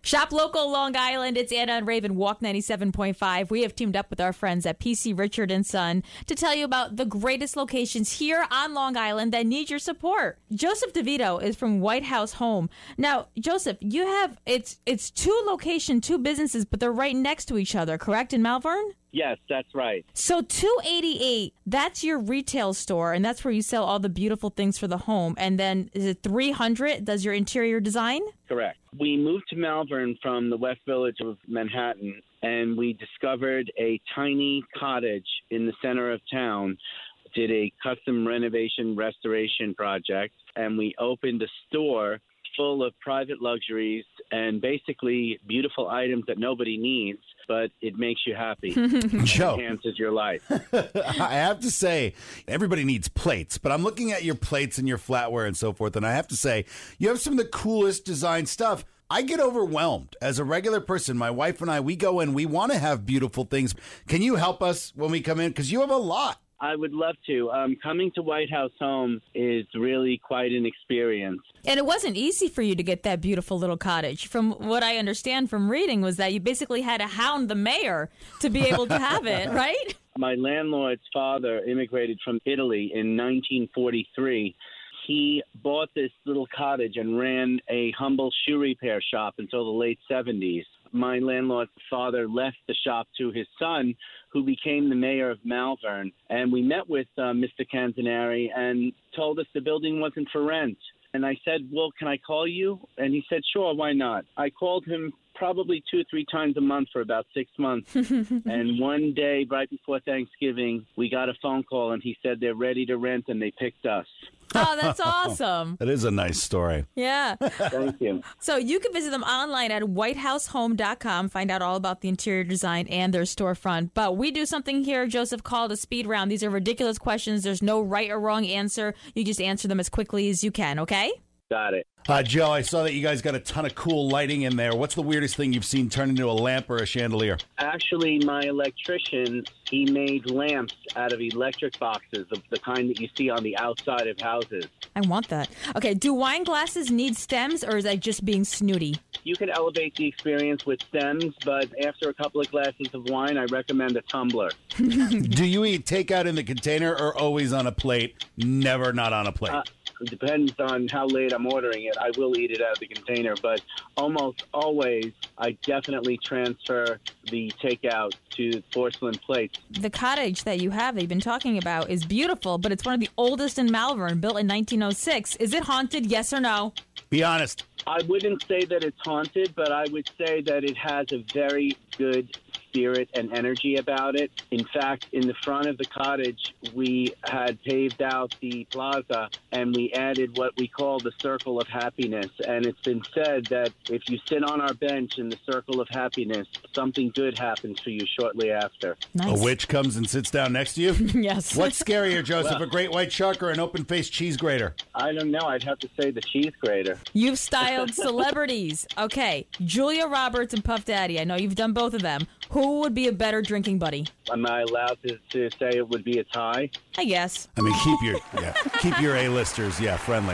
Shop local Long Island. It's Anna and Raven, Walk 97.5. We have teamed up with our friends at PC Richard & Son to tell you about the greatest locations here on Long Island that need your support. Joseph DeVito is from White House Home. Now, Joseph, you have, it's two businesses, but they're right next to each other, correct, in Malvern? Yes, that's right. So 288, that's your retail store, and that's where you sell all the beautiful things for the home. And then is it 300 does your interior design? Correct. We moved to Malvern from the West Village of Manhattan, and we discovered a tiny cottage in the center of town, did a custom renovation restoration project, and we opened a store full of private luxuries and basically beautiful items that nobody needs, but it makes you happy. Joe. It enhances your life. I have to say, everybody needs plates, but I'm looking at your plates and your flatware and so forth, and I have to say, you have some of the coolest design stuff. I get overwhelmed as a regular person. My wife and I, we go in, we want to have beautiful things. Can you help us when we come in? Because you have a lot. I would love to. Coming to White House Home is really quite an experience. And it wasn't easy for you to get that beautiful little cottage. From what I understand from reading was that you basically had to hound the mayor to be able to have it, right? My landlord's father immigrated from Italy in 1943. He bought this little cottage and ran a humble shoe repair shop until the late 70s. My landlord's father left the shop to his son, who became the mayor of Malvern. And we met with Mr. Cantanari and told us the building wasn't for rent. And I said, well, can I call you? And he said, sure, why not? I called him probably 2 or 3 times a month for about 6 months. And one day, right before Thanksgiving, we got a phone call, and he said they're ready to rent, and they picked us. Oh, that's awesome. That is a nice story. Yeah. Thank you. So you can visit them online at whitehousehome.com, find out all about the interior design and their storefront. But we do something here, Joseph, called a speed round. These are ridiculous questions. There's no right or wrong answer. You just answer them as quickly as you can, okay? Got it. Joe, I saw that you guys got a ton of cool lighting in there. What's the weirdest thing you've seen turn into a lamp or a chandelier? Actually, my electrician, he made lamps out of electric boxes, of the kind that you see on the outside of houses. I want that. Okay, do wine glasses need stems, or is that just being snooty? You can elevate the experience with stems, but after a couple of glasses of wine, I recommend a tumbler. Do you eat takeout in the container or always on a plate, never not on a plate? It depends on how late I'm ordering it. I will eat it out of the container, but almost always I definitely transfer the takeout to porcelain plates. The cottage that you have that you've been talking about is beautiful, but it's one of the oldest in Malvern, built in 1906. Is it haunted, yes or no? Be honest. I wouldn't say that it's haunted, but I would say that it has a very good spirit and energy about it. In fact, in the front of the cottage, we had paved out the plaza and we added what we call the Circle of Happiness. And it's been said that if you sit on our bench in the Circle of Happiness, something good happens for you shortly after. Nice. A witch comes and sits down next to you? Yes. What's scarier, Joseph, a great white shark or an open-faced cheese grater? I don't know. I'd have to say the cheese grater. You've styled celebrities. Okay, Julia Roberts and Puff Daddy. I know you've done both of them. Who would be a better drinking buddy? Am I allowed to say it would be a tie? I guess. I mean, keep your A-listers, friendly.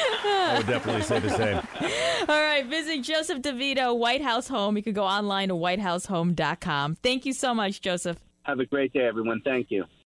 I would definitely say the same. All right, visit Joseph DeVito, White House Home. You can go online to whitehousehome.com. Thank you so much, Joseph. Have a great day, everyone. Thank you.